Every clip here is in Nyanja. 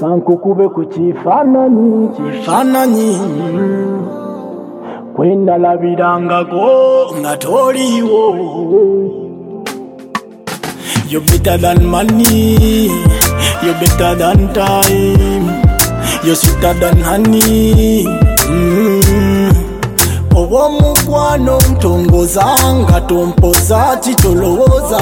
kankukube ku kifaananyi kwenda labirangako nga toliiwo. You're better than money, you're better than time, you're sweeter than honey. Owomukwano ntongoza nga tompoza kitolowooza,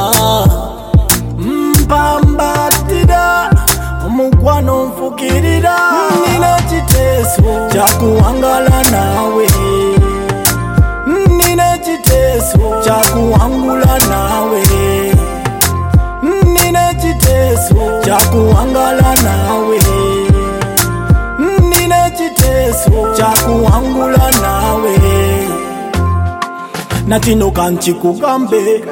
mpambatira omukwano nfukirira. Nina kiteeso kyakuwangala naawe, nina kiteeso kyakuwangula naawe, nina kiteeso kyakuwangala naawe, nina kiteeso kyakuwangula naawe. Nakino kankikugambe,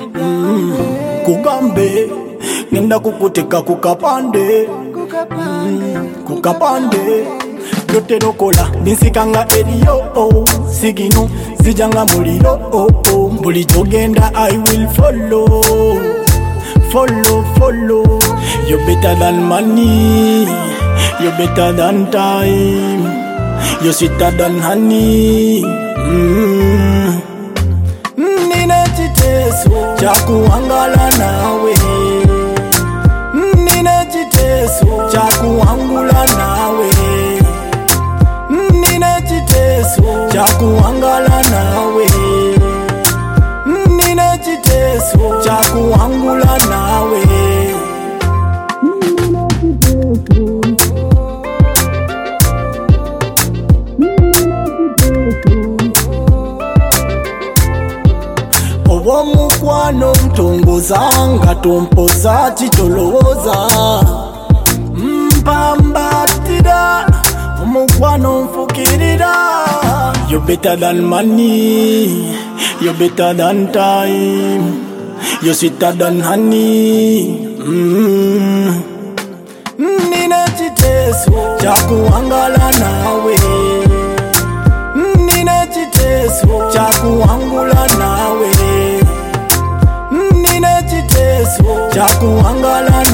kugambe ngenda kukuteka kukapande, kukapande loterokola ninsikanga eriyo sigino zijanga muliro. Buli kyogenda I will follow, follow, follow. You're better than money, you're better than time, you're sweeter than honey. Nina kiteeso kyakuwangala naawe, nina kiteeso kyakuwangula naawe, nina kiteeso kyakuwangala naawe, nina kiteeso kyakuwangula naawe. Owomukwano ntongoza nga tompoza kitolowooza, mpambatira omukwano nfukirira. You're better than money, you're better than time, you're sweeter than honey. Nina kiteeso kyakuwangala naawe, nina kiteeso kyakuwangula naawe, nina kiteeso kyakuwangala